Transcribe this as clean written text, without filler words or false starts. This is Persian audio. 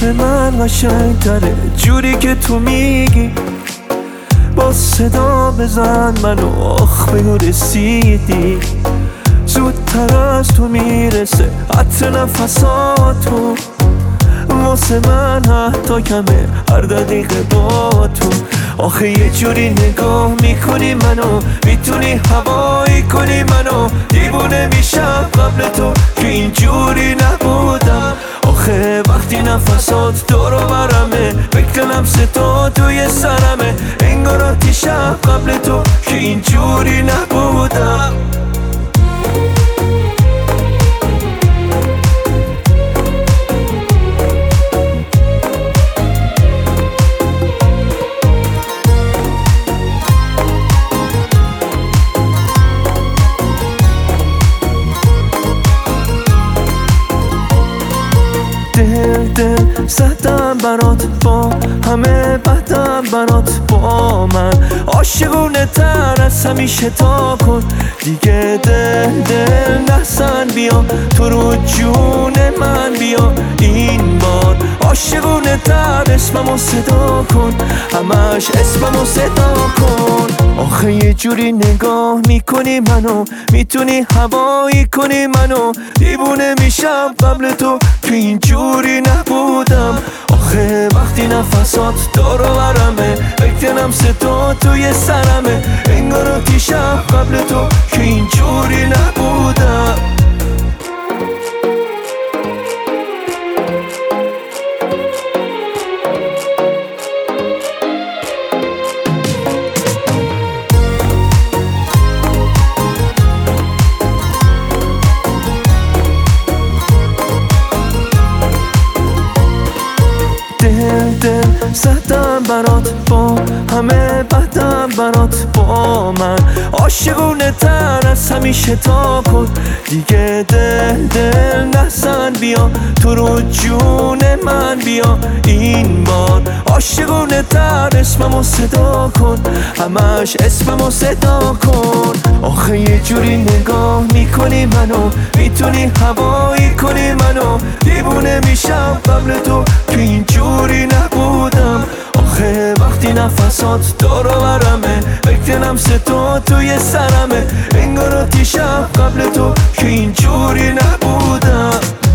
واسه من قشنگ تره جوری که تو میگی، با صدا بزن منو آخ بگو رسیدی، زودتر از تو میرسه عطر نفساتو، واسه من حتی کمه هر دقیقه با تو. آخه یه جوری نگاه میکنی منو، میتونی هوایی کنی منو، دیوونه میشم قبل تو که اینجوری نبودم. آخه وقتی نفسات دور و برمه، فکر لمس تو توی سرمه، انگار آتیشم قبل تو که اینجوری نبودم. دل زدم برات، با همه بدم برات، با من عاشقونه تر از همیشه تا کن دیگه. دل نزن بیا تو رو جون من، بیا این بار عاشقونه تر اسممو صدا کن، همش اسممو صدا کن. آخه یه جوری نگاه میکنی منو، میتونی هوایی کنی منو، دیوونه میشم قبل تو که اینجوری نبودم. آخه وقتی نفسات دور و برمه، فکر لمس تو توی سرمه، انگار آتیشم قبل تو که اینجوری نبودم. دل زدم برات، با همه بدم برات، با من عاشقونه تر از همیشه تا کن دیگه. دل نزن بیا تو رو جون من، بیا این بار عاشقونه تر اسممو صدا کن، همش اسممو صدا کن. آخه یه جوری نگاه میکنی منو، میتونی هوایی کنی منو، دیوونه میشم قبل تو که اینجوری نبودم. آخه وقتی نفسات دور و برمه، فکر لمس تو توی سرمه، انگار آتیشم قبل تو که اینجوری نبودم.